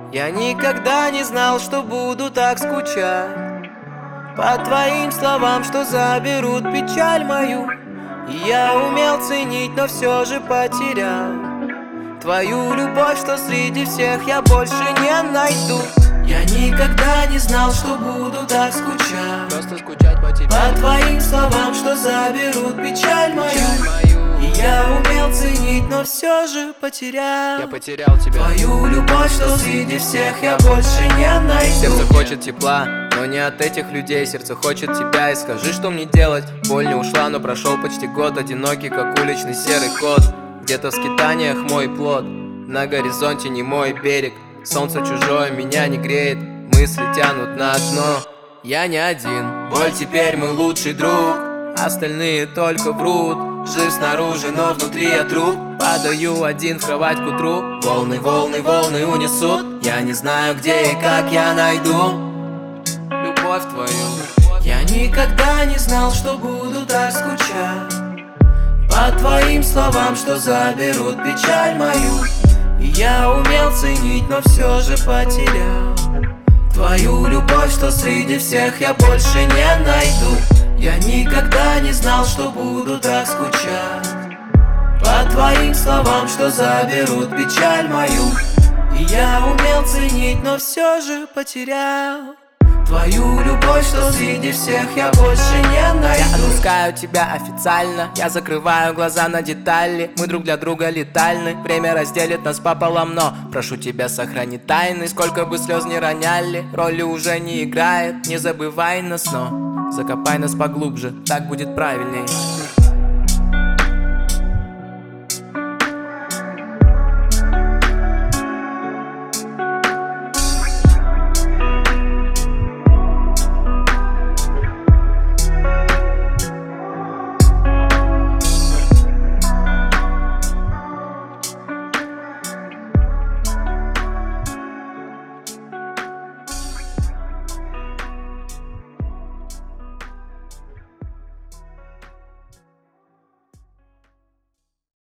Я никогда не знал, что буду так скучать по твоим словам, что заберут печаль мою. И я умел ценить, но все же потерял твою любовь, что среди всех я больше не найду. Я никогда не знал, что буду так скучать, просто скучать по тебе, по твоим словам, что заберут печаль мою. И я умел ценить, но все же потерял. Я потерял тебя, твою любовь, что среди всех я больше не найду. Сердце хочет тепла, но не от этих людей. Сердце хочет тебя, и скажи, что мне делать. Боль не ушла, но прошел почти год. Одинокий, как уличный серый кот. Где-то в скитаниях мой плод, на горизонте не мой берег. Солнце чужое меня не греет, мысли тянут на дно. Я не один, боль теперь мой лучший друг. Остальные только врут, жив снаружи, но внутри я труп. Падаю один в кровать к утру, волны, волны, волны унесут. Я не знаю, где и как я найду любовь твою. Я никогда не знал, что буду так скучать по твоим словам, что заберут печаль мою. И я умел ценить, но все же потерял твою любовь, что среди всех я больше не найду. Я никогда не знал, что буду так скучать по твоим словам, что заберут печаль мою. И я умел ценить, но все же потерял твою любовь, что среди всех я больше не найду. Я отпускаю тебя официально, я закрываю глаза на детали. Мы друг для друга летальны, время разделит нас пополам, но прошу тебя, сохрани тайны. Сколько бы слез не роняли, роли уже не играет. Не забывай нас, но закопай нас поглубже, так будет правильней.